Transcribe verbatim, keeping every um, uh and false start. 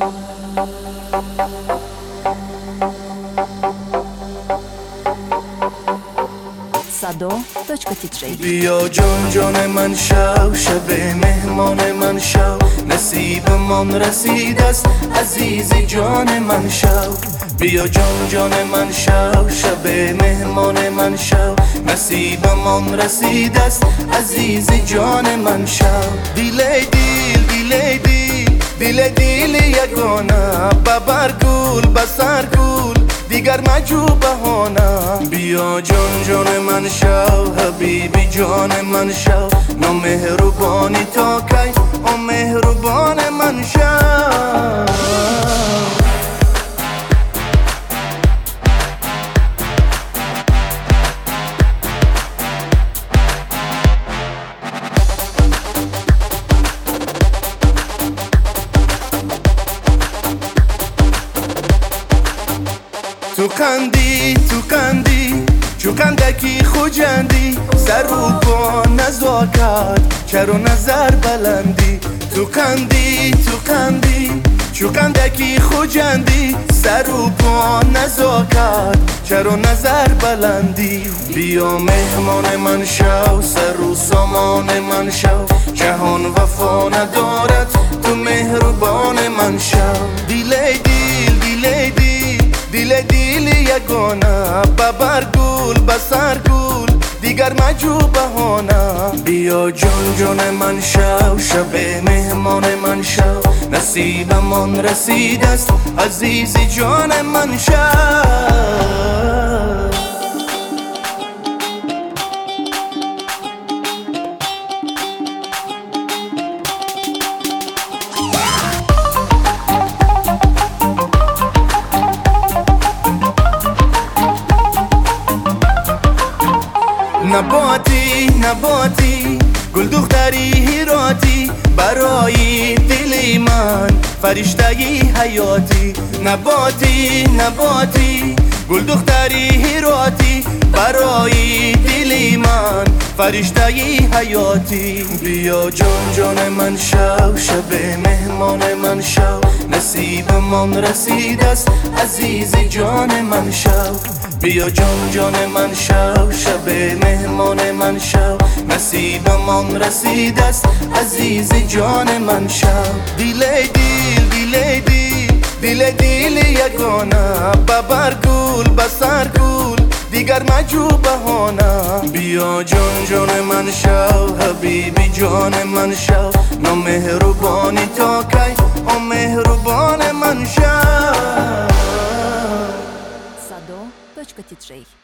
садо точка диджей. بیا جان جان من شو، شب مهمان من شو، نصیب من رسید است عزیزی جان من شو. بیا جان جان من شو، شب مهمان من شو، نصیب من رسید است عزیزی جان من شو. دیل دیل دیل دیل دیل دیل یگانه، ببر گول بسر گول دیگر مجو بهانه. بیا جان جان من شو، حبیبی جان من شو، نامهربانی تا کی آن مهربان من شو. تو کندی تو کندی چو کندکی خوجندی، سر و پا نزاکت چر و نظر بلندی. تو کندی تو کندی چو کندکی خوجندی، سر و پا نزاکت چر و نظر بلندی. بیا مهمان من شو، سر و سامان من شو، جهان وفا ندارد تو مهربان من شو. دیل دیل دیل دیل دیل دیل یگانه، ببر گول بسر گول دیگر مجو بهانه. بیا جان جان من شو، شب مهمان من شو، نصیب من رسید است عزیزی جان من شو. نباتی نباتی گل دختری هیراتی، برای دل من فرشتگی حیاتی. نباتی نباتی گل دختری هیراتی، برای دل من فرشتگی حیاتی. بیا جان جان من شو، شب مهمان من شو، نصیب من رسید است عزیزی جان من شو. بیا جان جان من شو، شب مهمان من شو، نصیب من رسید است عزیزی جان من شو. دیل دیل دیل دیل دیل دیل یگانه، ببر گول بسر گول دیگر مجو بهانه. بیا جان جان من شو، حبیبی جان من شو، نامهربانی تا کی آن مهربان من شو. садо точка диджей.